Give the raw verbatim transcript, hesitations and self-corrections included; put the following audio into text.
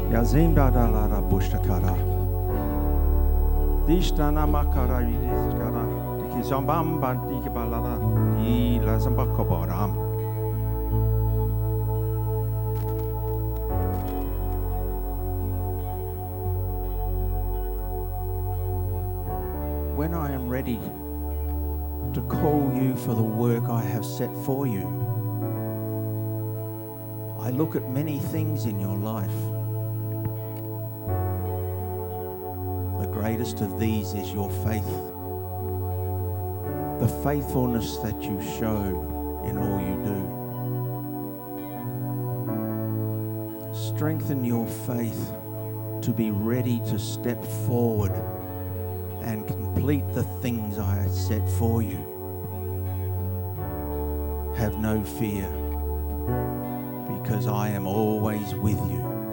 Yazimba dalara bushtakara. Dishtana makara yidiskara. Dikizambamba dikibalala. Di lazambakoboram. When I am ready to call you for the work I have set for you, I look at many things in your life. The greatest of these is your faith, the faithfulness that you show in all you do. Strengthen your faith to be ready to step forward and complete the things I set for you. Have no fear, because I am always with you.